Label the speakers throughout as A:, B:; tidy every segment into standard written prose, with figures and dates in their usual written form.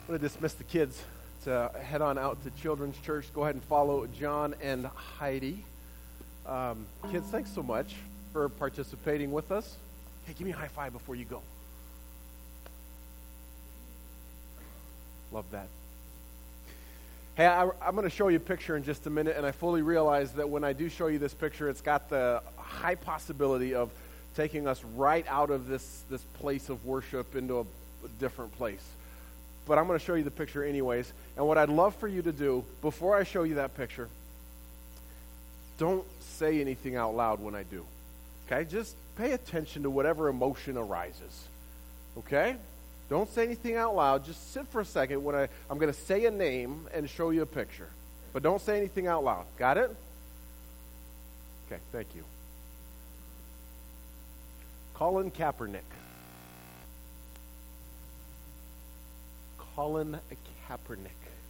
A: I'm going to dismiss the kids to head on out to Children's Church. Go ahead and follow John and Heidi. Kids, thanks so much for participating with us. Hey, give me a high five before you go. Love that. Hey, I'm going to show you a picture in just a minute, and I fully realize that when I do show you this picture, it's got the high possibility of taking us right out of this place of worship into a different place. But I'm going to show you the picture anyways. And what I'd love for you to do, before I show you that picture, don't say anything out loud when I do. Okay? Just pay attention to whatever emotion arises. Okay? Don't say anything out loud. Just sit for a second when I'm going to say a name and show you a picture. But don't say anything out loud. Got it? Okay, thank you. Colin Kaepernick. Colin Kaepernick.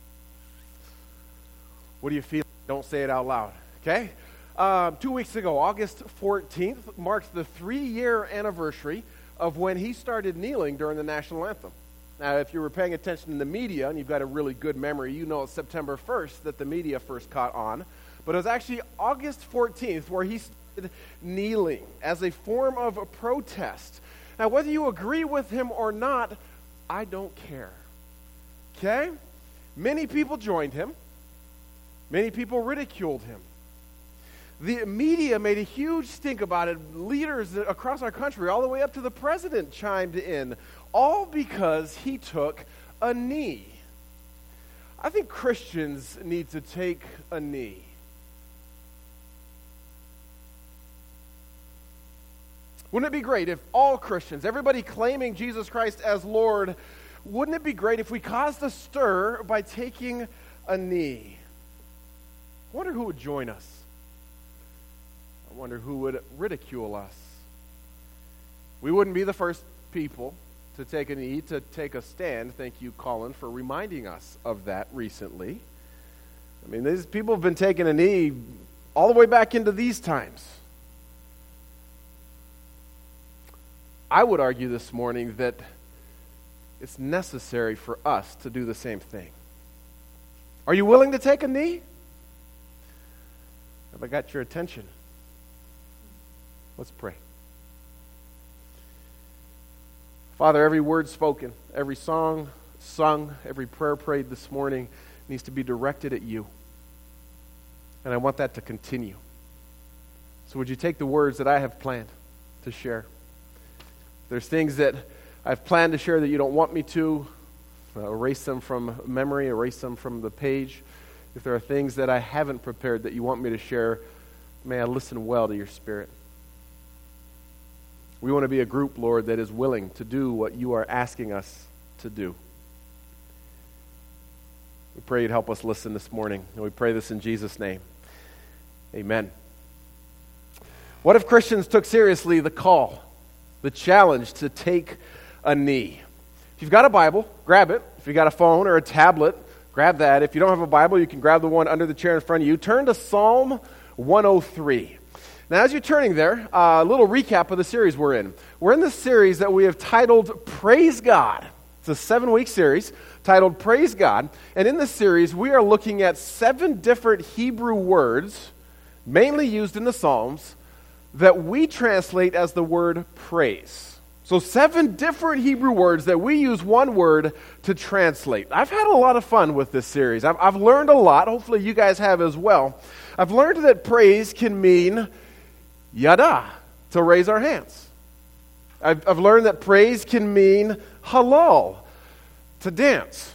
A: What do you feel? Don't say it out loud, okay? 2 weeks ago, August 14th, marks the 3-year anniversary of when he started kneeling during the national anthem. Now, if you were paying attention in the media, and you've got a really good memory, you know it's September 1st that the media first caught on. But it was actually August 14th where he started kneeling as a form of a protest. Now, whether you agree with him or not, I don't care. Okay? Many people joined him. Many people ridiculed him. The media made a huge stink about it. Leaders across our country, all the way up to the president, chimed in, all because he took a knee. I think Christians need to take a knee. Wouldn't it be great if all Christians, everybody claiming Jesus Christ as Lord, wouldn't it be great if we caused a stir by taking a knee? I wonder who would join us. I wonder who would ridicule us. We wouldn't be the first people to take a knee, to take a stand. Thank you, Colin, for reminding us of that recently. I mean, these people have been taking a knee all the way back into these times. I would argue this morning that it's necessary for us to do the same thing. Are you willing to take a knee? Have I got your attention? Let's pray. Father, every word spoken, every song sung, every prayer prayed this morning needs to be directed at you. And I want that to continue. So would you take the words that I have planned to share? There's things that I've planned to share that you don't want me to. Erase them from memory, erase them from the page. If there are things that I haven't prepared that you want me to share, may I listen well to your Spirit. We want to be a group, Lord, that is willing to do what you are asking us to do. We pray you'd help us listen this morning, and we pray this in Jesus' name. Amen. What if Christians took seriously the call, the challenge to take a knee? If you've got a Bible, grab it. If you've got a phone or a tablet, grab that. If you don't have a Bible, you can grab the one under the chair in front of you. Turn to Psalm 103. Now, as you're turning there, a little recap of the series we're in. We're in this series that we have titled Praise God. It's a 7-week series titled Praise God. And in this series, we are looking at 7 different Hebrew words, mainly used in the Psalms, that we translate as the word praise. So 7 different Hebrew words that we use one word to translate. I've had a lot of fun with this series. I've learned a lot. Hopefully you guys have as well. I've learned that praise can mean yada, to raise our hands. I've learned that praise can mean halal, to dance.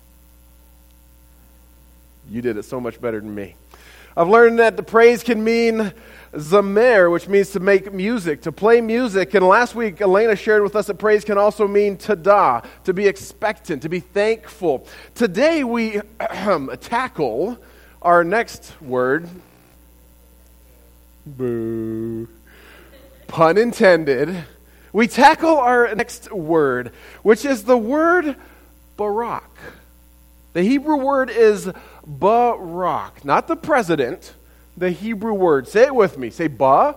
A: You did it so much better than me. I've learned that the praise can mean zamer, which means to make music, to play music. And last week, Elena shared with us that praise can also mean tada, to be expectant, to be thankful. Today, we tackle our next word. Boo. Pun intended. We tackle our next word, which is the word Barak. The Hebrew word is Barak, not the president, the Hebrew word. Say it with me. Say Barak.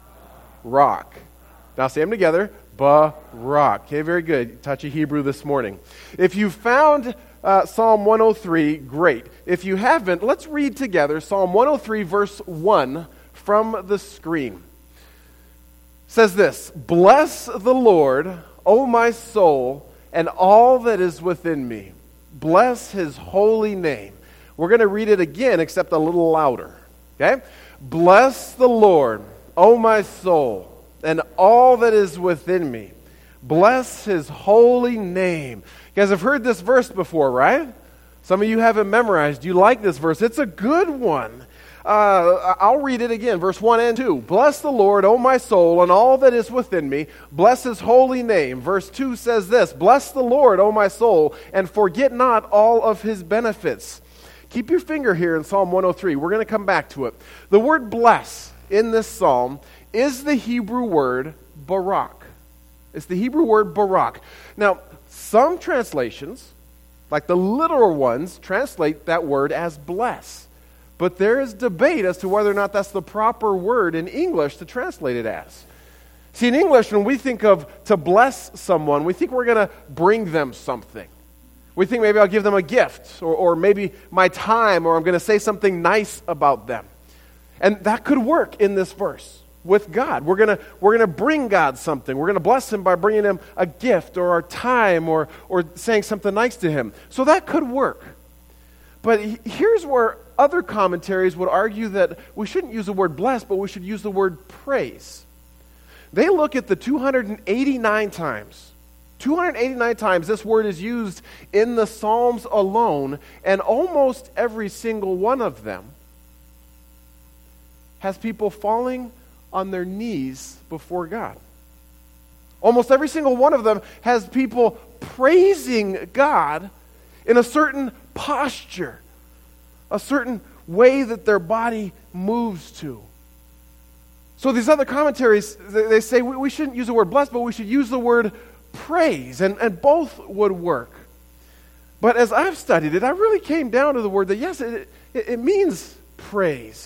A: Now say them together. Barak. Okay, very good. Touch of Hebrew this morning. If you found Psalm 103, great. If you haven't, let's read together Psalm 103, verse 1 from the screen. It says this, "Bless the Lord, O my soul, and all that is within me. Bless his holy name." We're going to read it again, except a little louder. Okay? "Bless the Lord, O my soul, and all that is within me. Bless his holy name." You guys have heard this verse before, right? Some of you have it memorized. You like this verse. It's a good one. I'll read it again, verse 1 and 2. "Bless the Lord, O my soul, and all that is within me. Bless his holy name." Verse 2 says this, "Bless the Lord, O my soul, and forget not all of his benefits." Keep your finger here in Psalm 103. We're going to come back to it. The word bless in this psalm is the Hebrew word barak. It's the Hebrew word barak. Now, some translations, like the literal ones, translate that word as bless. But there is debate as to whether or not that's the proper word in English to translate it as. See, in English, when we think of to bless someone, we think we're going to bring them something. We think maybe I'll give them a gift, or maybe my time, or I'm going to say something nice about them. And that could work in this verse with God. We're going to bring God something. We're going to bless him by bringing him a gift or our time or saying something nice to him. So that could work. But here's where other commentaries would argue that we shouldn't use the word bless, but we should use the word praise. They look at the 289 times. 289 times this word is used in the Psalms alone, and almost every single one of them has people falling on their knees before God. Almost every single one of them has people praising God in a certain posture, a certain way that their body moves to. So these other commentaries, they say we shouldn't use the word bless, but we should use the word praise, and both would work. But as I've studied it, I really came down to the word that, yes, it means praise.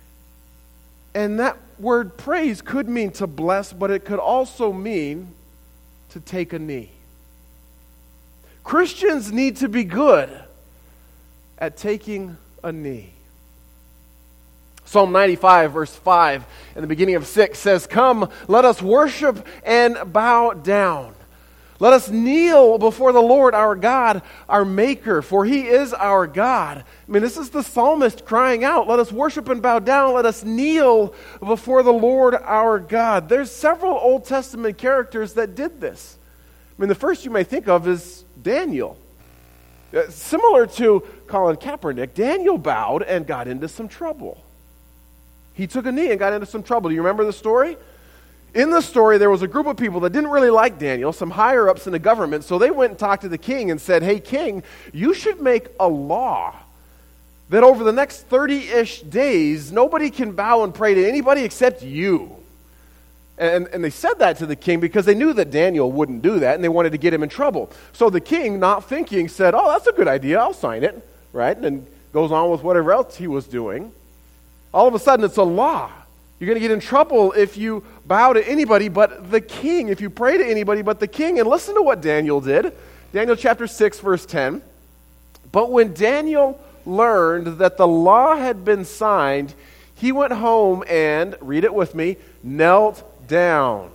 A: And that word praise could mean to bless, but it could also mean to take a knee. Christians need to be good at taking a knee. Psalm 95, verse 5, in the beginning of 6 says, "Come, let us worship and bow down. Let us kneel before the Lord our God, our Maker, for he is our God." I mean, this is the psalmist crying out, let us worship and bow down, let us kneel before the Lord our God. There's several Old Testament characters that did this. I mean, the first you may think of is Daniel. Similar to Colin Kaepernick, Daniel bowed and got into some trouble. He took a knee and got into some trouble. Do you remember the story? In the story, there was a group of people that didn't really like Daniel, some higher-ups in the government, so they went and talked to the king and said, "Hey, king, you should make a law that over the next 30-ish days, nobody can bow and pray to anybody except you." And they said that to the king because they knew that Daniel wouldn't do that, and they wanted to get him in trouble. So the king, not thinking, said, "Oh, that's a good idea, I'll sign it," right? And then goes on with whatever else he was doing. All of a sudden, it's a law. You're going to get in trouble if you bow to anybody but the king, if you pray to anybody but the king. And listen to what Daniel did. Daniel chapter 6, verse 10. "But when Daniel learned that the law had been signed, he went home and," read it with me, "knelt down."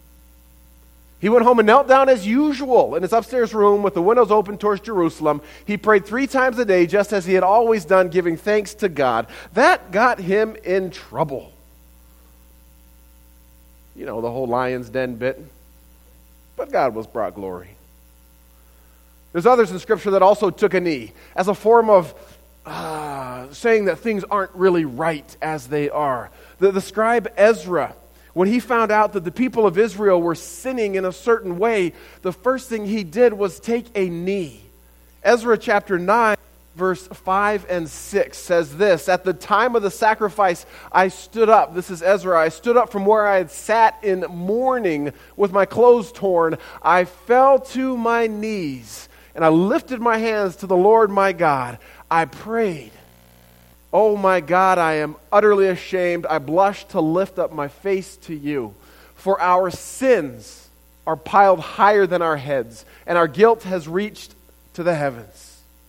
A: He went home and knelt down as usual in his upstairs room with the windows open towards Jerusalem. He prayed 3 times a day, just as he had always done, giving thanks to God. That got him in trouble. You know, the whole lion's den bit. But God was brought glory. There's others in Scripture that also took a knee as a form of saying that things aren't really right as they are. The scribe Ezra, when he found out that the people of Israel were sinning in a certain way, the first thing he did was take a knee. Ezra chapter 9, verse 5 and 6 says this, "At the time of the sacrifice, I stood up." This is Ezra. "I stood up from where I had sat in mourning with my clothes torn. I fell to my knees, and I lifted my hands to the Lord my God. I prayed, 'Oh my God, I am utterly ashamed. I blush to lift up my face to you. For our sins are piled higher than our heads, and our guilt has reached to the heavens.'"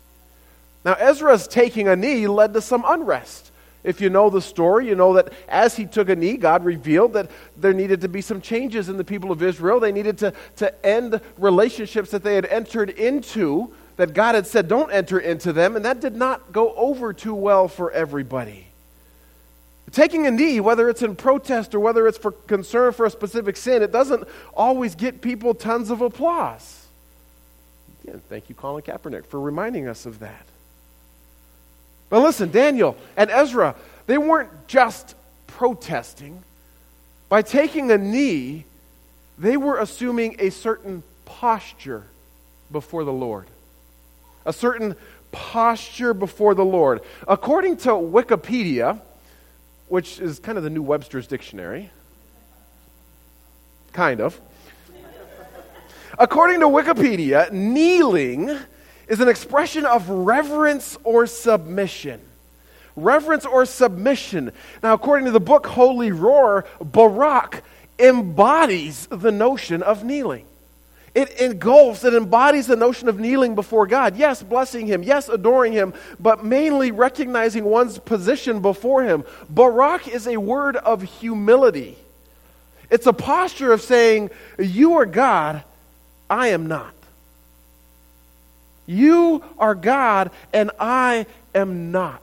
A: Now, Ezra's taking a knee led to some unrest. If you know the story, you know that as he took a knee, God revealed that there needed to be some changes in the people of Israel. They needed to end relationships that they had entered into, that God had said don't enter into them, and that did not go over too well for everybody. Taking a knee, whether it's in protest or whether it's for concern for a specific sin, it doesn't always get people tons of applause. Again, thank you, Colin Kaepernick, for reminding us of that. But listen, Daniel and Ezra, they weren't just protesting. By taking a knee, they were assuming a certain posture before the Lord. A certain posture before the Lord. According to Wikipedia, which is kind of the new Webster's Dictionary, kind of. According to Wikipedia, kneeling is an expression of reverence or submission. Reverence or submission. Now, according to the book Holy Roar, Barak embodies the notion of kneeling. It engulfs, it embodies the notion of kneeling before God. Yes, blessing Him. Yes, adoring Him. But mainly recognizing one's position before Him. Barak is a word of humility. It's a posture of saying, you are God, I am not. You are God, and I am not.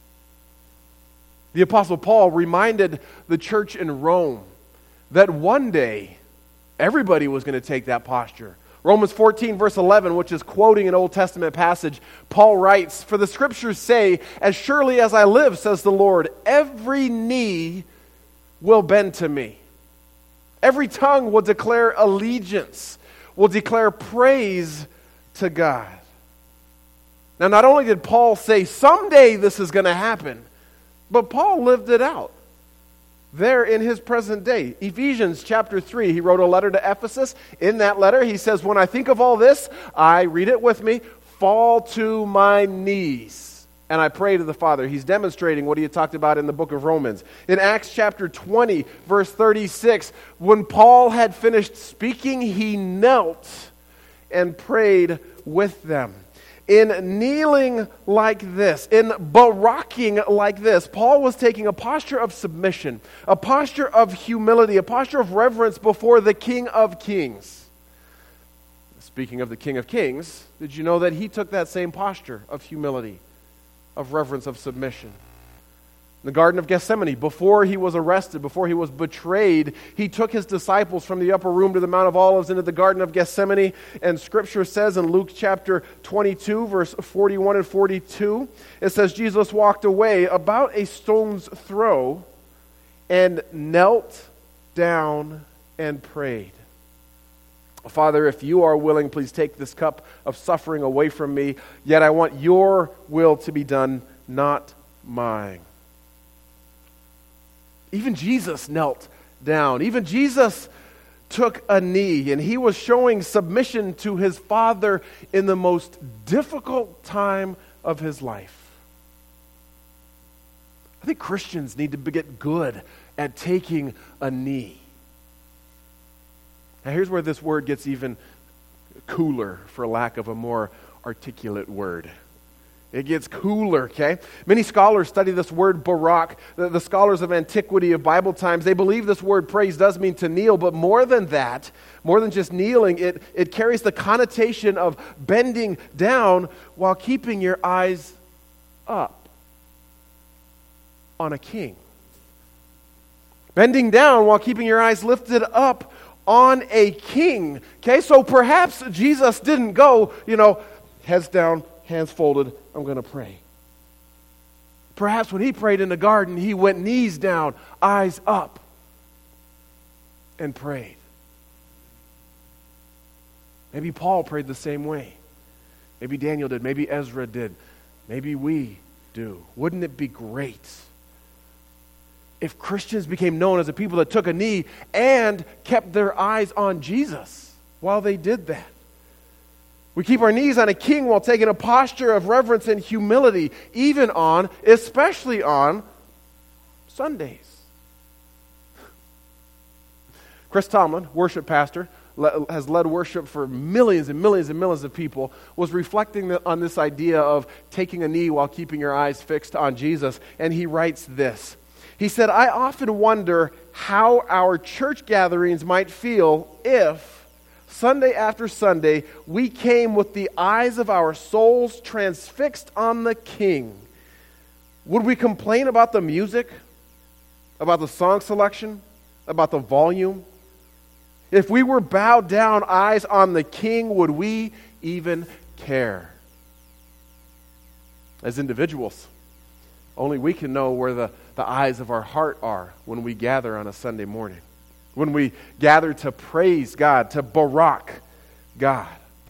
A: The Apostle Paul reminded the church in Rome that one day everybody was going to take that posture. Romans 14, verse 11, which is quoting an Old Testament passage, Paul writes, "For the Scriptures say, as surely as I live, says the Lord, every knee will bend to me. Every tongue will declare allegiance, will declare praise to God." Now, not only did Paul say someday this is going to happen, but Paul lived it out there in his present day. Ephesians chapter 3, he wrote a letter to Ephesus. In that letter, he says, when I think of all this, I, read it with me, fall to my knees, and I pray to the Father. He's demonstrating what he had talked about in the book of Romans. In Acts chapter 20, verse 36, when Paul had finished speaking, he knelt and prayed with them. In kneeling like this, in baraking like this, Paul was taking a posture of submission, a posture of humility, a posture of reverence before the King of Kings. Speaking of the King of Kings, did you know that he took that same posture of humility, of reverence, of submission? In the Garden of Gethsemane, before he was arrested, before he was betrayed, he took his disciples from the upper room to the Mount of Olives into the Garden of Gethsemane. And Scripture says in Luke chapter 22, verse 41 and 42, it says, Jesus walked away about a stone's throw and knelt down and prayed. Father, if you are willing, please take this cup of suffering away from me. Yet I want your will to be done, not mine. Even Jesus knelt down. Even Jesus took a knee, and he was showing submission to his Father in the most difficult time of his life. I think Christians need to get good at taking a knee. Now here's where this word gets even cooler, for lack of a more articulate word. It gets cooler, okay? Many scholars study this word barak. The scholars of antiquity, of Bible times, they believe this word praise does mean to kneel, but more than that, more than just kneeling, it carries the connotation of bending down while keeping your eyes up on a king. Bending down while keeping your eyes lifted up on a king. Okay, so perhaps Jesus didn't go, heads down, hands folded, I'm going to pray. Perhaps when he prayed in the garden, he went knees down, eyes up, and prayed. Maybe Paul prayed the same way. Maybe Daniel did. Maybe Ezra did. Maybe we do. Wouldn't it be great if Christians became known as a people that took a knee and kept their eyes on Jesus while they did that? We keep our knees on a king while taking a posture of reverence and humility, especially on Sundays. Chris Tomlin, worship pastor has led worship for millions and millions and millions of people, was reflecting on this idea of taking a knee while keeping your eyes fixed on Jesus. And he writes this. He said, I often wonder how our church gatherings might feel if Sunday after Sunday we came with the eyes of our souls transfixed on the King. Would we complain about the music, about the song selection, about the volume? If we were bowed down, eyes on the King, would we even care? As individuals, only we can know where the eyes of our heart are when we gather on a Sunday morning. When we gather to praise God, to barak God.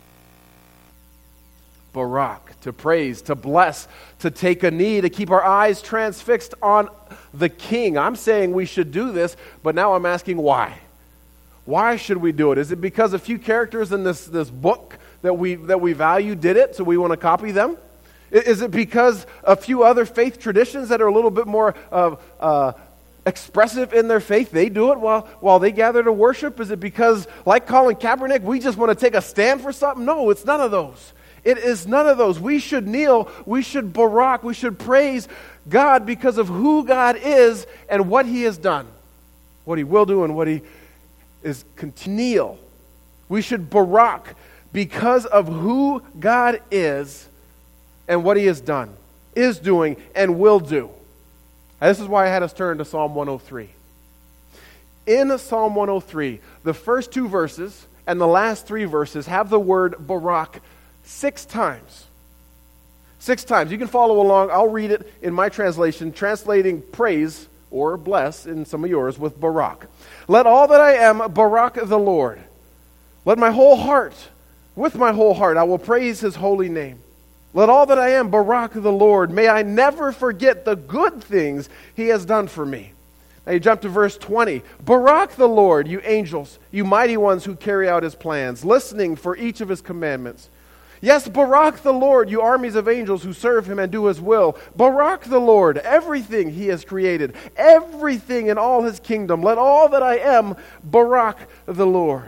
A: Barak, to praise, to bless, to take a knee, to keep our eyes transfixed on the King. I'm saying we should do this, but now I'm asking why. Why should we do it? Is it because a few characters in this book that we value did it, so we want to copy them? Is it because a few other faith traditions that are a little bit more expressive in their faith, they do it while they gather to worship? Is it because, like Colin Kaepernick, we just want to take a stand for something? No, it's none of those. It is none of those. We should kneel, we should barak, we should praise God because of who God is and what He has done, what He will do and what He is continual. We should barak because of who God is and what He has done, is doing, and will do. And this is why I had us turn to Psalm 103. In Psalm 103, the first 2 verses and the last 3 verses have the word barak 6 times. 6 times. You can follow along. I'll read it in my translation, translating praise or bless in some of yours with barak. Let all that I am barak the Lord. Let my whole heart, with my whole heart, I will praise His holy name. Let all that I am barak the Lord. May I never forget the good things He has done for me. Now you jump to verse 20. Barak the Lord, you angels, you mighty ones who carry out His plans, listening for each of His commandments. Yes, barak the Lord, you armies of angels who serve Him and do His will. Barak the Lord, everything He has created, everything in all His kingdom. Let all that I am barak the Lord.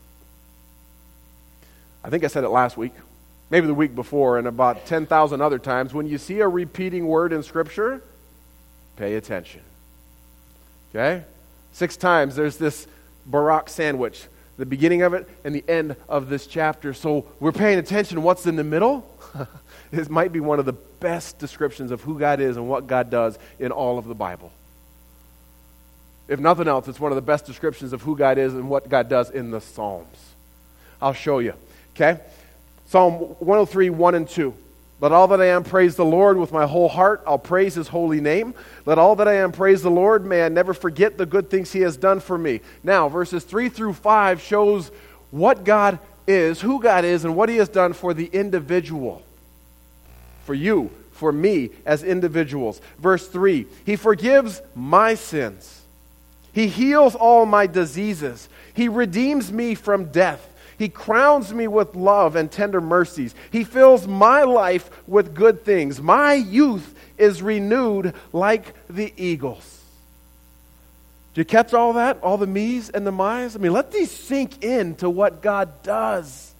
A: I think I said it last week, maybe the week before, and about 10,000 other times. When you see a repeating word in Scripture, pay attention. Okay? 6 times there's this barak sandwich. The beginning of it and the end of this chapter. So we're paying attention. What's in the middle? This might be one of the best descriptions of who God is and what God does in all of the Bible. If nothing else, it's one of the best descriptions of who God is and what God does in the Psalms. I'll show you. Okay? Psalm 103, 1 and 2. Let all that I am praise the Lord with my whole heart. I'll praise His holy name. Let all that I am praise the Lord. May I never forget the good things He has done for me. Now, verses 3 through 5 shows what God is, who God is, and what He has done for the individual. For you, for me, as individuals. Verse 3, He forgives my sins. He heals all my diseases. He redeems me from death. He crowns me with love and tender mercies. He fills my life with good things. My youth is renewed like the eagles. Did you catch all that? All the me's and the my's? I mean, let these sink into what God does.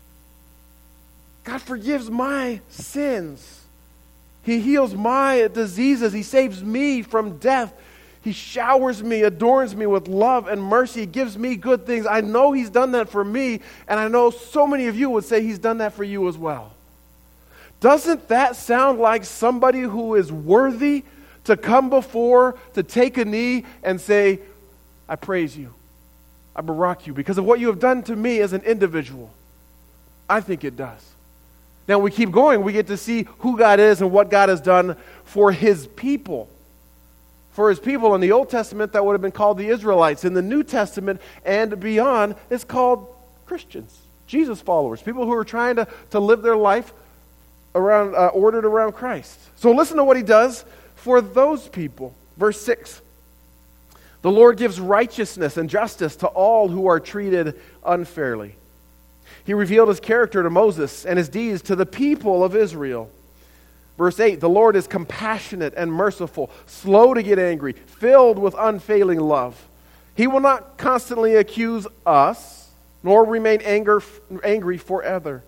A: God forgives my sins. He heals my diseases. He saves me from death. He showers me, adorns me with love and mercy. He gives me good things. I know He's done that for me, and I know so many of you would say He's done that for you as well. Doesn't that sound like somebody who is worthy to come before, to take a knee and say, I praise you, I barak you because of what you have done to me as an individual? I think it does. Now we keep going, we get to see who God is and what God has done for His people. For His people in the Old Testament, that would have been called the Israelites. In the New Testament and beyond, it's called Christians, Jesus followers, people who are trying to live their life around ordered around Christ. So listen to what He does for those people. Verse 6. The Lord gives righteousness and justice to all who are treated unfairly. He revealed His character to Moses and His deeds to the people of Israel. Verse 8, the Lord is compassionate and merciful, slow to get angry, filled with unfailing love. He will not constantly accuse us, nor remain angry forever.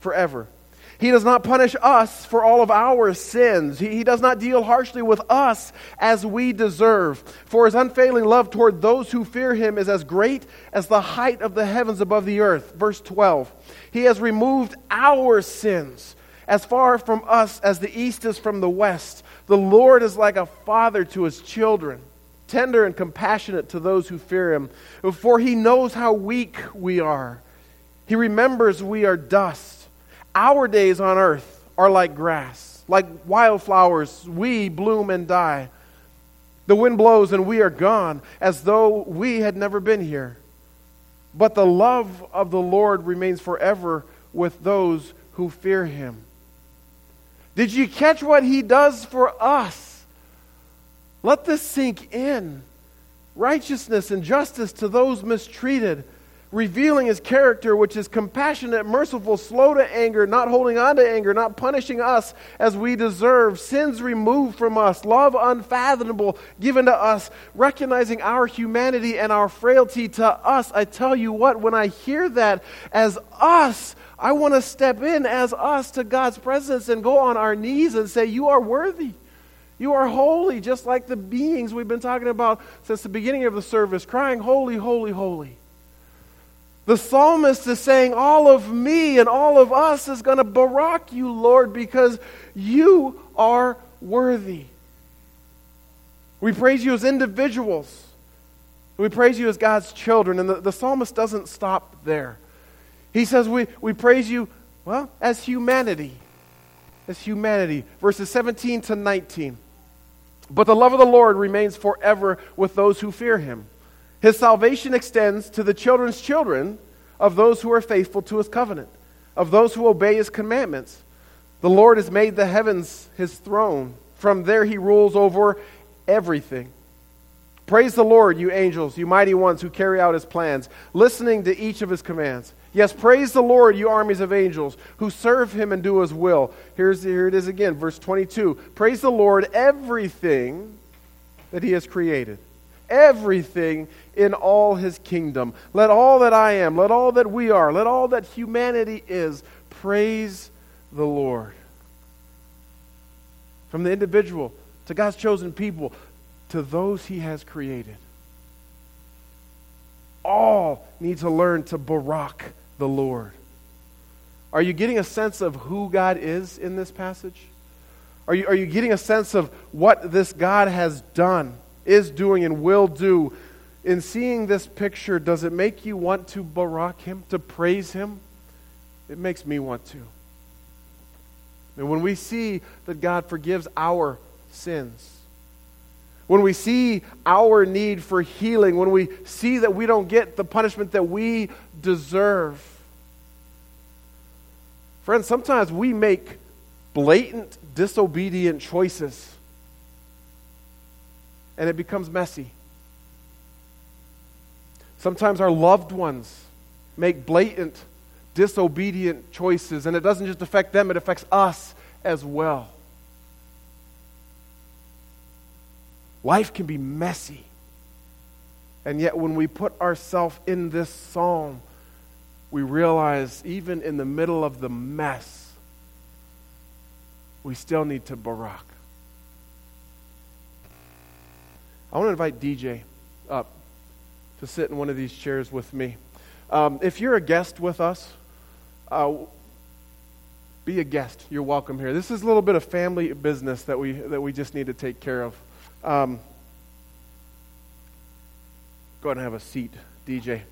A: He does not punish us for all of our sins. He does not deal harshly with us as we deserve. For his unfailing love toward those who fear him is as great as the height of the heavens above the earth. Verse 12. He has removed our sins as far from us as the east is from the west. The Lord is like a father to his children, tender and compassionate to those who fear him. For he knows how weak we are. He remembers we are dust. Our days on earth are like grass, like wildflowers, we bloom and die. The wind blows and we are gone, as though we had never been here. But the love of the Lord remains forever with those who fear him. Did you catch what he does for us? Let this sink in. Righteousness and justice to those mistreated, revealing his character, which is compassionate, merciful, slow to anger, not holding on to anger, not punishing us as we deserve, sins removed from us, love unfathomable given to us, recognizing our humanity and our frailty to us. I tell you what, when I hear that as us, I want to step in as us to God's presence and go on our knees and say, you are worthy. You are holy, just like the beings we've been talking about since the beginning of the service, crying, holy, holy, holy. The psalmist is saying, all of me and all of us is going to barak you, Lord, because you are worthy. We praise you as individuals. We praise you as God's children. And the psalmist doesn't stop there. He says we praise you, well, as humanity. As humanity. Verses 17 to 19. But the love of the Lord remains forever with those who fear him. His salvation extends to the children's children of those who are faithful to his covenant, of those who obey his commandments. The Lord has made the heavens his throne. From there he rules over everything. Praise the Lord, you angels, you mighty ones who carry out his plans, listening to each of his commands. Yes, praise the Lord, you armies of angels, who serve him and do his will. Here it is again, verse 22. Praise the Lord, everything that he has created. Everything in all his kingdom. Let all that I am, let all that we are, let all that humanity is, praise the Lord. From the individual to God's chosen people to those he has created. All need to learn to barak the Lord. Are you getting a sense of who God is in this passage? Are you getting a sense of what this God has done, is doing, and will do? In seeing this picture, does it make you want to barak him, to praise him? It makes me want to. And when we see that God forgives our sins, when we see our need for healing, when we see that we don't get the punishment that we deserve, friends, sometimes we make blatant, disobedient choices, and it becomes messy. Sometimes our loved ones make blatant, disobedient choices, and it doesn't just affect them, it affects us as well. Life can be messy. And yet when we put ourselves in this psalm, we realize even in the middle of the mess, we still need to barak. I want to invite DJ up to sit in one of these chairs with me. If you're a guest with us, be a guest. You're welcome here. This is a little bit of family business that we just need to take care of. Go ahead and have a seat, DJ.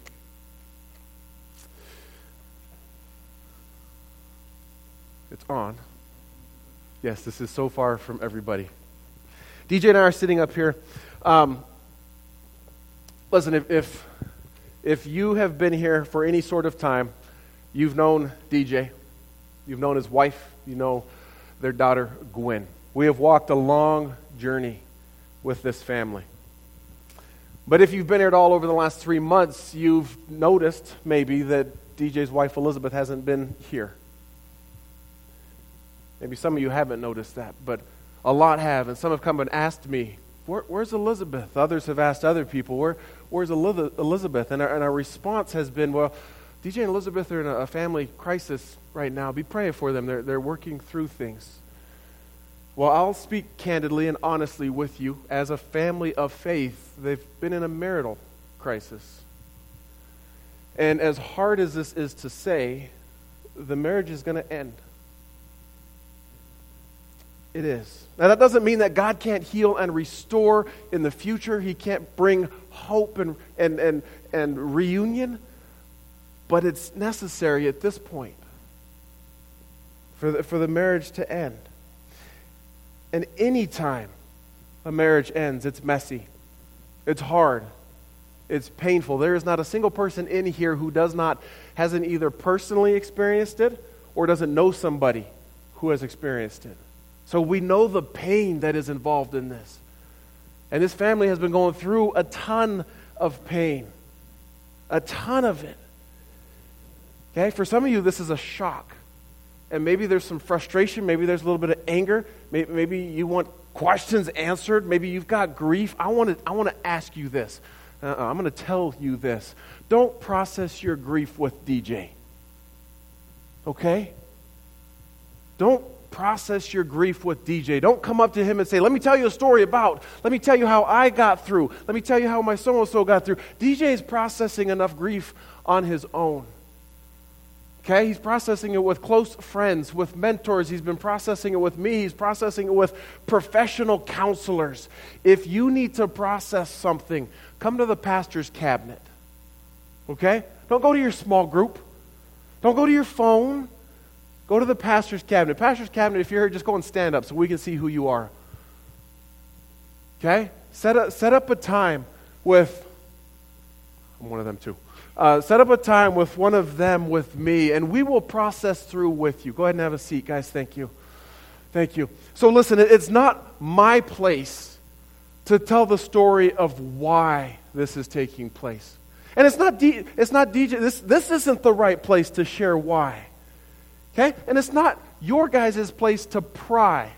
A: It's on. Yes, this is so far from everybody. DJ and I are sitting up here. Listen, if you have been here for any sort of time, you've known DJ, you've known his wife, you know their daughter, Gwen. We have walked a long journey with this family. But if you've been here at all over the last 3 months, you've noticed maybe that DJ's wife, Elizabeth, hasn't been here. Maybe some of you haven't noticed that, but a lot have, and some have come and asked me, where's Elizabeth? Others have asked other people, where's Elizabeth? And our response has been, well, DJ and Elizabeth are in a family crisis right now. Be praying for them. They're working through things. Well, I'll speak candidly and honestly with you. As a family of faith, they've been in a marital crisis. And as hard as this is to say, the marriage is going to end. It is. Now, that doesn't mean that God can't heal and restore in the future. He can't bring hope and reunion. But it's necessary at this point for the marriage to end. And any time a marriage ends, it's messy. It's hard. It's painful. There is not a single person in here who hasn't either personally experienced it or doesn't know somebody who has experienced it. So we know the pain that is involved in this. And this family has been going through a ton of pain. A ton of it. Okay? For some of you, this is a shock. And maybe there's some frustration. Maybe there's a little bit of anger. Maybe you want questions answered. Maybe you've got grief. I want to ask you this. I'm going to tell you this. Don't process your grief with DJ. Okay? Don't process your grief with DJ. Don't come up to him and say, let me tell you a story about, let me tell you how I got through. Let me tell you how my so-and-so got through. DJ is processing enough grief on his own. Okay? He's processing it with close friends, with mentors. He's been processing it with me. He's processing it with professional counselors. If you need to process something, come to the pastor's cabinet. Okay? Don't go to your small group. Don't go to your phone. Go to the pastor's cabinet. Pastor's cabinet, if you're here, just go and stand up so we can see who you are. Okay? Set up a time with, I'm one of them too. Set up a time with one of them with me, and we will process through with you. Go ahead and have a seat, guys. Thank you. Thank you. So listen, it's not my place to tell the story of why this is taking place. And it's not DJ, this isn't the right place to share why. Okay? And it's not your guys' place to pry.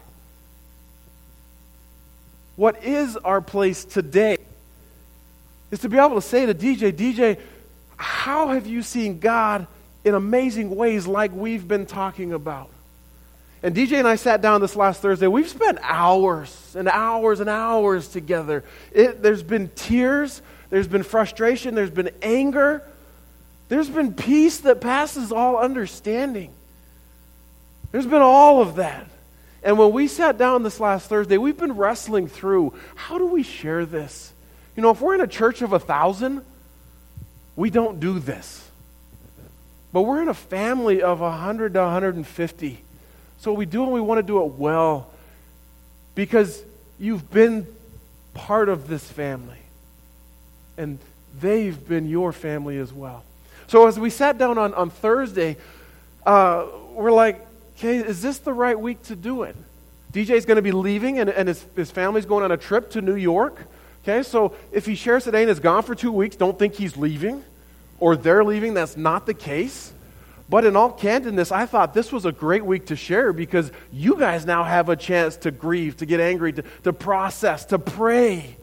A: What is our place today is to be able to say to DJ, how have you seen God in amazing ways like we've been talking about? And DJ and I sat down this last Thursday. We've spent hours and hours and hours together. There's been tears. There's been frustration. There's been anger. There's been peace that passes all understanding. There's been all of that. And when we sat down this last Thursday, we've been wrestling through, how do we share this? You know, if we're in a church of 1,000, we don't do this. But we're in a family of 100 to 150. So we do and we want to do it well because you've been part of this family. And they've been your family as well. So as we sat down on Thursday, we're like, okay, is this the right week to do it? DJ's going to be leaving and his family's going on a trip to New York. Okay, so if he shares today and is gone for 2 weeks, don't think he's leaving or they're leaving. That's not the case. But in all candidness, I thought this was a great week to share because you guys now have a chance to grieve, to get angry, to process, to pray.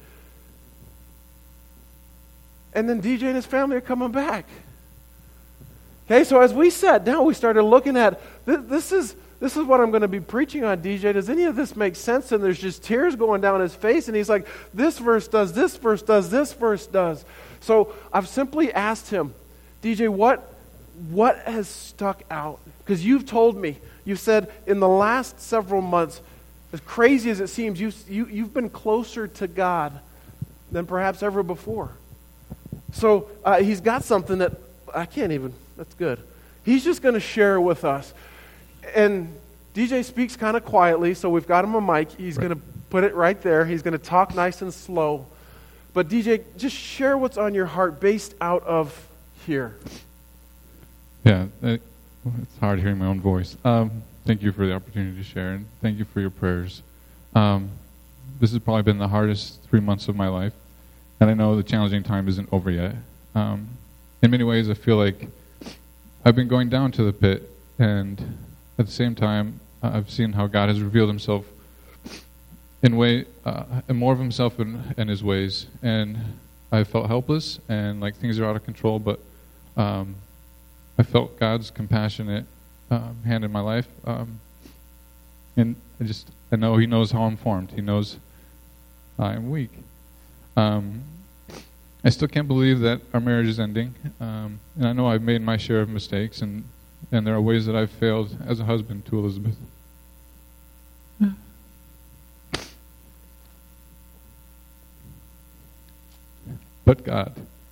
A: And then DJ and his family are coming back. Okay, so as we sat down, we started looking at, this is what I'm going to be preaching on, DJ. Does any of this make sense? And there's just tears going down his face. And he's like, this verse does, this verse does, this verse does. So I've simply asked him, DJ, what has stuck out? Because you've told me, you've said in the last several months, as crazy as it seems, you've been closer to God than perhaps ever before. So he's got something that I can't even, that's good. He's just going to share with us. And DJ speaks kind of quietly, so we've got him a mic. He's going to put it right there. He's going to talk nice and slow. But DJ, just share what's on your heart based out of here.
B: Yeah, it's hard hearing my own voice. Thank you for the opportunity to share, and thank you for your prayers. This has probably been the hardest 3 months of my life, and I know the challenging time isn't over yet. In many ways, I feel like I've been going down to the pit, and at the same time, I've seen how God has revealed himself in more of himself in his ways, and I felt helpless, and like things are out of control, but I felt God's compassionate hand in my life, and I know He knows how I'm formed. He knows I'm weak. I still can't believe that our marriage is ending, and I know I've made my share of mistakes, and there are ways that I've failed as a husband to Elizabeth. But God.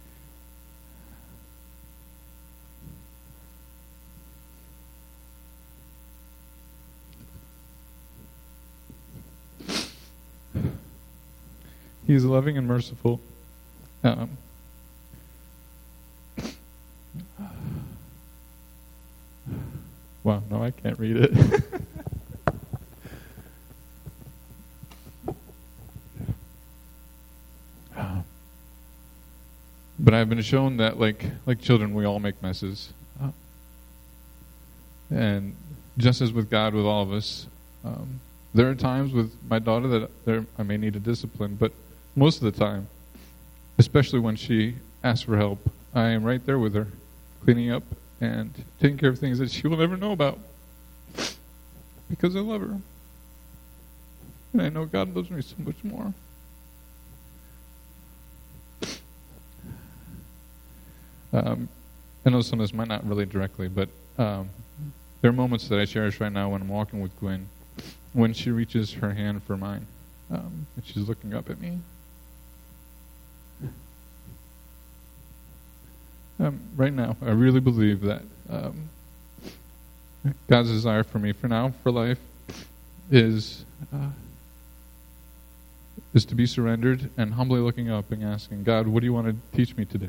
B: He is loving and merciful. Wow, no, I can't read it. But I've been shown that, like children, we all make messes. And just as with God, with all of us, there are times with my daughter that I may need a discipline, but most of the time, especially when she asks for help, I am right there with her, cleaning up and taking care of things that she will never know about, because I love her. And I know God loves me so much more. I know some of this might not relate directly, but there are moments that I cherish right now when I'm walking with Gwen, when she reaches her hand for mine, and she's looking up at me. Right now, I really believe that God's desire for me, for now, for life, is to be surrendered and humbly looking up and asking, God, what do you want to teach me today?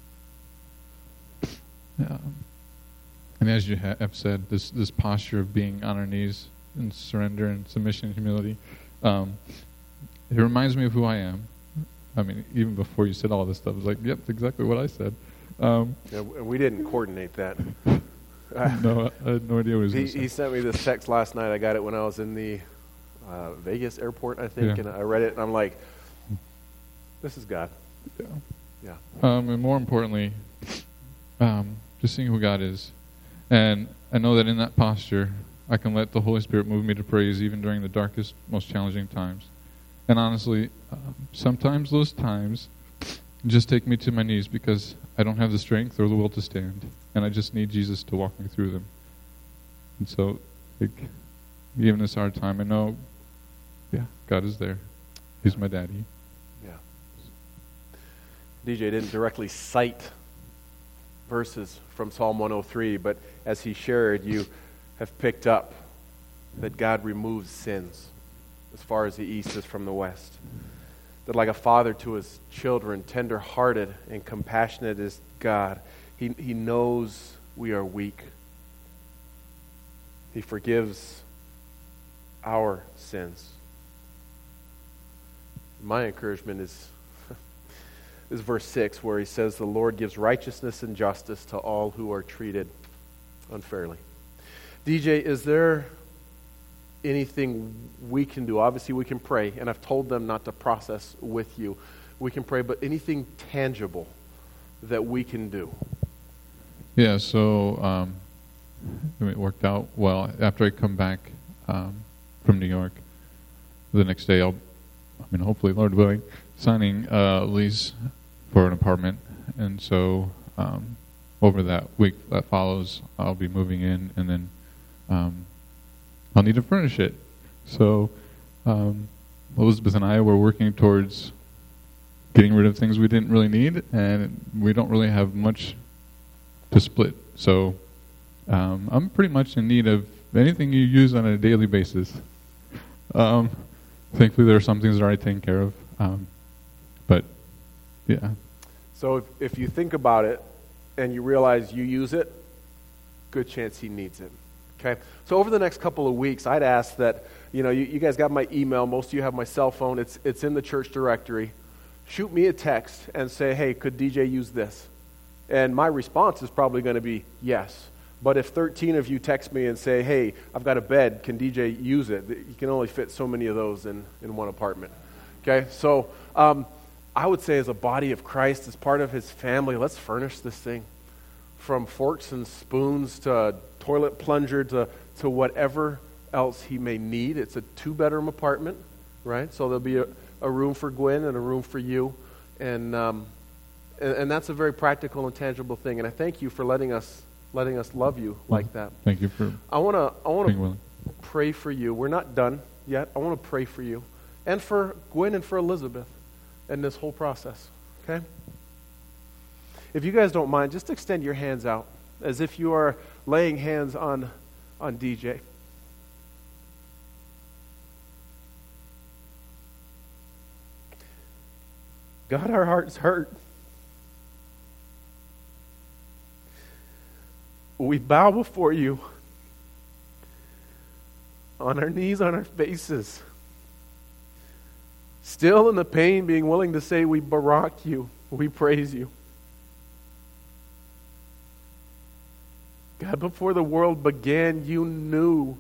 B: And as you have said, this posture of being on our knees in surrender and submission and humility, it reminds me of who I am. I mean, even before you said all this stuff, I was like, yep, that's exactly what I said.
A: We didn't coordinate that.
B: No, I had no idea what he was going to say.
A: He sent me this text last night. I got it when I was in the Vegas airport, I think, and I read it, and I'm like, this is God. Yeah.
B: And more importantly, just seeing who God is. And I know that in that posture, I can let the Holy Spirit move me to praise even during the darkest, most challenging times. And honestly, sometimes those times just take me to my knees because I don't have the strength or the will to stand. And I just need Jesus to walk me through them. And so, even this hard time, I know, God is there. He's my daddy.
A: Yeah. DJ didn't directly cite verses from Psalm 103, but as he shared, you have picked up that God removes sins as far as the east is from the west. That like a father to his children, tender-hearted and compassionate is God. He knows we are weak. He forgives our sins. My encouragement is verse 6, where he says, the Lord gives righteousness and justice to all who are treated unfairly. DJ, is there anything we can do? Obviously, we can pray, and I've told them not to process with you. We can pray, but anything tangible that we can do?
B: Yeah, so it worked out well. After I come back from New York, the next day hopefully, Lord willing, signing a lease for an apartment. And so over that week that follows, I'll be moving in, and then I'll need to furnish it. So Elizabeth and I were working towards getting rid of things we didn't really need, and we don't really have much to split. So I'm pretty much in need of anything you use on a daily basis. Thankfully, there are some things that are already taken care of. But, yeah.
A: So if you think about it and you realize you use it, good chance he needs it. Okay? So over the next couple of weeks, I'd ask that, you guys got my email. Most of you have my cell phone. It's in the church directory. Shoot me a text and say, hey, could DJ use this? And my response is probably going to be yes. But if 13 of you text me and say, hey, I've got a bed, can DJ use it? You can only fit so many of those in one apartment. Okay? So I would say as a body of Christ, as part of his family, let's furnish this thing. from forks and spoons to toilet plunger to whatever else he may need. It's a 2-bedroom apartment, right? So there'll be a room for Gwen and a room for you. And that's a very practical and tangible thing. And I thank you for letting us love you like that.
B: Thank you for
A: I want to
B: being willing.
A: pray for you. We're not done yet. I want to pray for you and for Gwen and for Elizabeth in this whole process, okay? If you guys don't mind, just extend your hands out as if you are laying hands on DJ. God, our hearts hurt. We bow before you on our knees, on our faces, still in the pain, being willing to say we barak you, we praise you. God, before the world began, you knew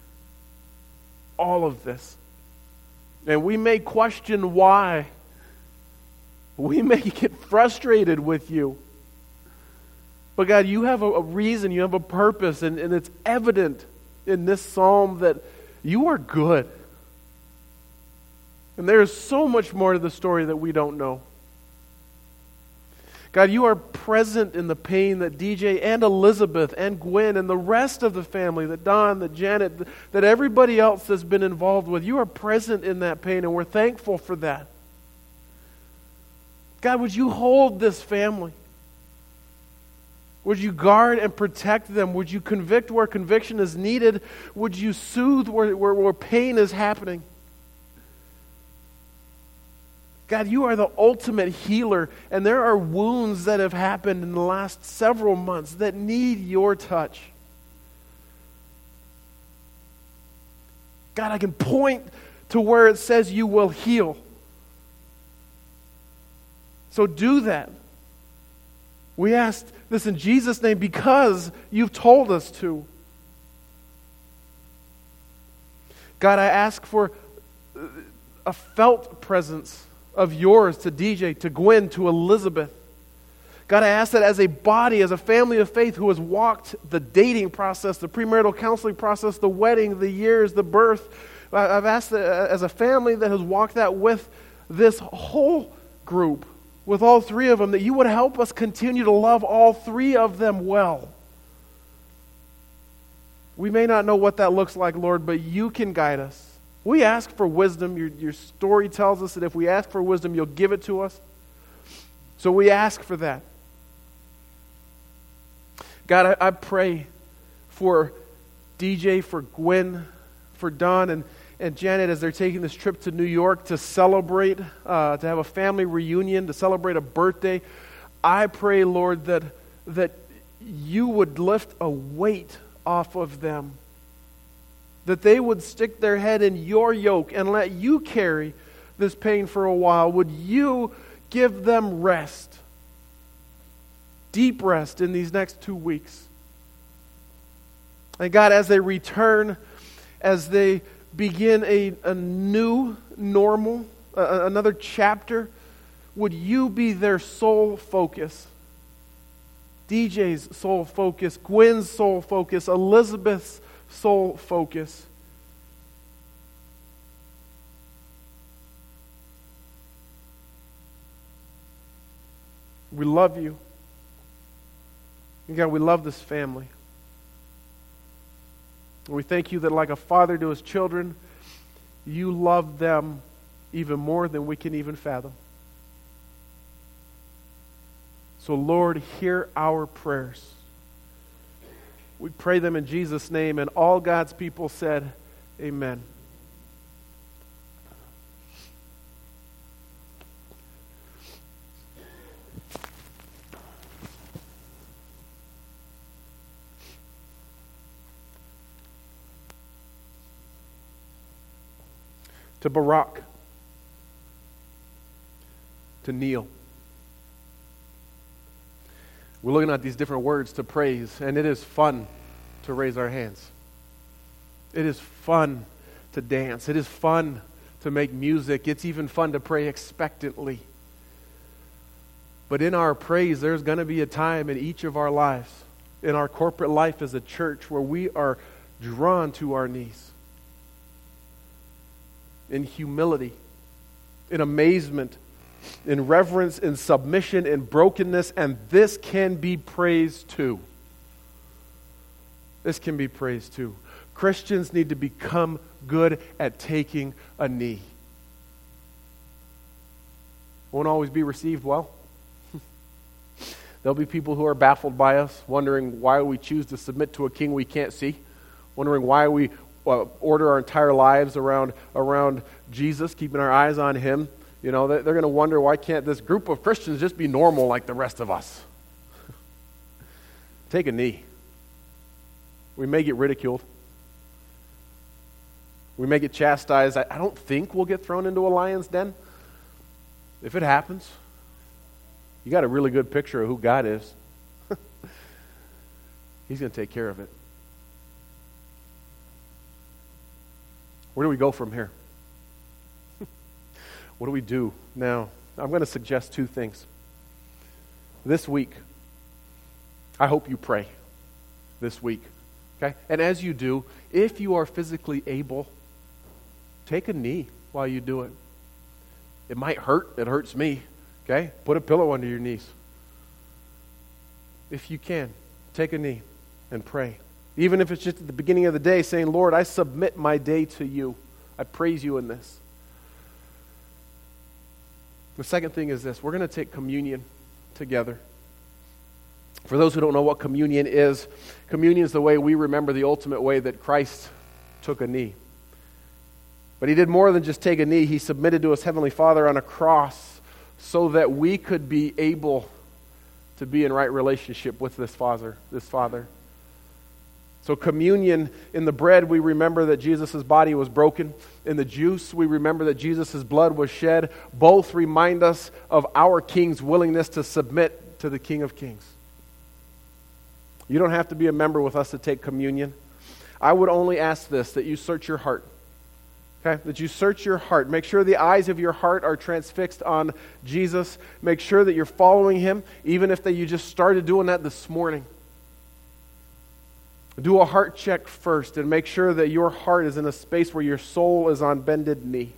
A: all of this. And we may question why. We may get frustrated with you. But God, you have a reason, you have a purpose, and it's evident in this psalm that you are good. And there is so much more to the story that we don't know. God, you are present in the pain that DJ and Elizabeth and Gwen and the rest of the family, that Don, that Janet, that everybody else has been involved with. You are present in that pain, and we're thankful for that. God, would you hold this family? Would you guard and protect them? Would you convict where conviction is needed? Would you soothe where pain is happening? God, you are the ultimate healer, and there are wounds that have happened in the last several months that need your touch. God, I can point to where it says you will heal. So do that. We ask this in Jesus' name because you've told us to. God, I ask for a felt presence of yours to DJ, to Gwen, to Elizabeth. God, I ask that as a body, as a family of faith who has walked the dating process, the premarital counseling process, the wedding, the years, the birth, I've asked that as a family that has walked that with this whole group, with all three of them, that you would help us continue to love all three of them well. We may not know what that looks like, Lord, but you can guide us. We ask for wisdom. Your story tells us that if we ask for wisdom, you'll give it to us. So we ask for that. God, I pray for DJ, for Gwen, for Don and Janet as they're taking this trip to New York to celebrate, to have a family reunion, to celebrate a birthday. I pray, Lord, that you would lift a weight off of them, that they would stick their head in your yoke and let you carry this pain for a while. Would you give them rest, deep rest in these next 2 weeks? And God, as they return, as they begin a new normal, another chapter, would you be their sole focus? DJ's sole focus, Gwen's sole focus, Elizabeth's sole focus. We love you. And God, we love this family. And we thank you that like a father to his children, you love them even more than we can even fathom. So Lord, hear our prayers. We pray them in Jesus' name, and all God's people said, amen. To barak, to kneel. We're looking at these different words to praise, and it is fun to raise our hands. It is fun to dance. It is fun to make music. It's even fun to pray expectantly. But in our praise, there's going to be a time in each of our lives, in our corporate life as a church, where we are drawn to our knees in humility, in amazement, in reverence, in submission, in brokenness, and this can be praised too. This can be praised too. Christians need to become good at taking a knee. Won't always be received well. There'll be people who are baffled by us, wondering why we choose to submit to a king we can't see, wondering why we order our entire lives around Jesus, keeping our eyes on him. You know, they're going to wonder, why can't this group of Christians just be normal like the rest of us? Take a knee. We may get ridiculed. We may get chastised. I don't think we'll get thrown into a lion's den. If it happens, you got a really good picture of who God is. He's going to take care of it. Where do we go from here? What do we do now? I'm going to suggest two things. This week, I hope you pray this week. Okay? And as you do, if you are physically able, take a knee while you do it. It might hurt. It hurts me. Okay? Put a pillow under your knees. If you can, take a knee and pray. Even if it's just at the beginning of the day, saying, Lord, I submit my day to you. I praise you in this. The second thing is this. We're going to take communion together. For those who don't know what communion is the way we remember the ultimate way that Christ took a knee. But he did more than just take a knee. He submitted to his heavenly Father on a cross so that we could be able to be in right relationship with this Father. So communion, in the bread, we remember that Jesus' body was broken. In the juice, we remember that Jesus' blood was shed. Both remind us of our King's willingness to submit to the King of Kings. You don't have to be a member with us to take communion. I would only ask this, that you search your heart. Okay? That you search your heart. Make sure the eyes of your heart are transfixed on Jesus. Make sure that you're following him, even if you just started doing that this morning. Do a heart check first and make sure that your heart is in a space where your soul is on bended knee.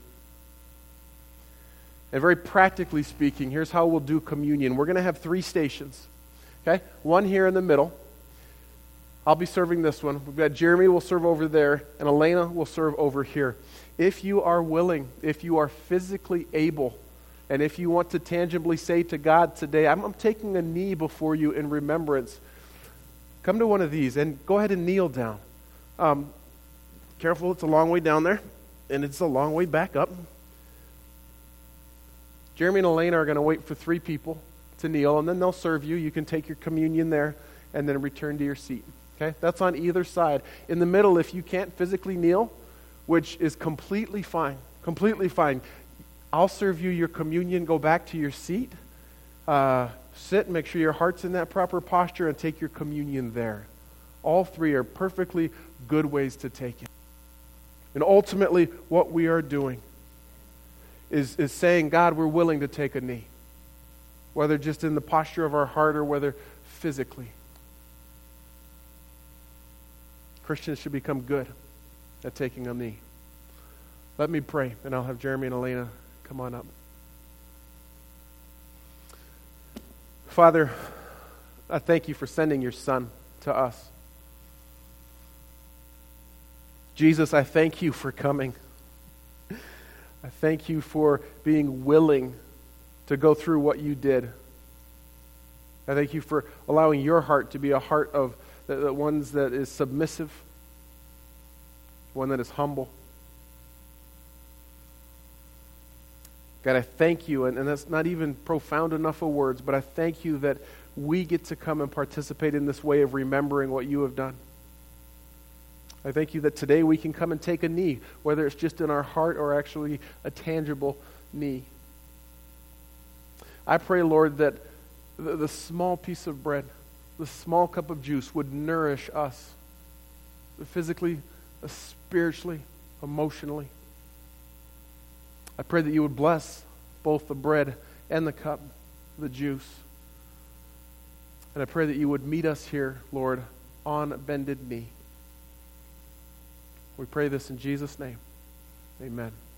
A: And very practically speaking, here's how we'll do communion. We're going to have 3 stations. Okay? One here in the middle. I'll be serving this one. We've got Jeremy will serve over there, and Elena will serve over here. If you are willing, if you are physically able, and if you want to tangibly say to God today, I'm taking a knee before you in remembrance, come to one of these and go ahead and kneel down. Careful, it's a long way down there, and it's a long way back up. Jeremy and Elena are going to wait for 3 people to kneel, and then they'll serve you. You can take your communion there and then return to your seat. Okay? That's on either side. In the middle, if you can't physically kneel, which is completely fine, I'll serve you your communion, go back to your seat, sit, make sure your heart's in that proper posture, and take your communion there. All 3 are perfectly good ways to take it. And ultimately, what we are doing is saying, God, we're willing to take a knee, whether just in the posture of our heart or whether physically. Christians should become good at taking a knee. Let me pray, and I'll have Jeremy and Elena come on up. Father, I thank you for sending your Son to us. Jesus, I thank you for coming. I thank you for being willing to go through what you did. I thank you for allowing your heart to be a heart of the ones that is submissive, one that is humble. God, I thank you, and that's not even profound enough of words, but I thank you that we get to come and participate in this way of remembering what you have done. I thank you that today we can come and take a knee, whether it's just in our heart or actually a tangible knee. I pray, Lord, that the small piece of bread, the small cup of juice would nourish us physically, spiritually, emotionally. I pray that you would bless both the bread and the cup, the juice. And I pray that you would meet us here, Lord, on bended knee. We pray this in Jesus' name. Amen.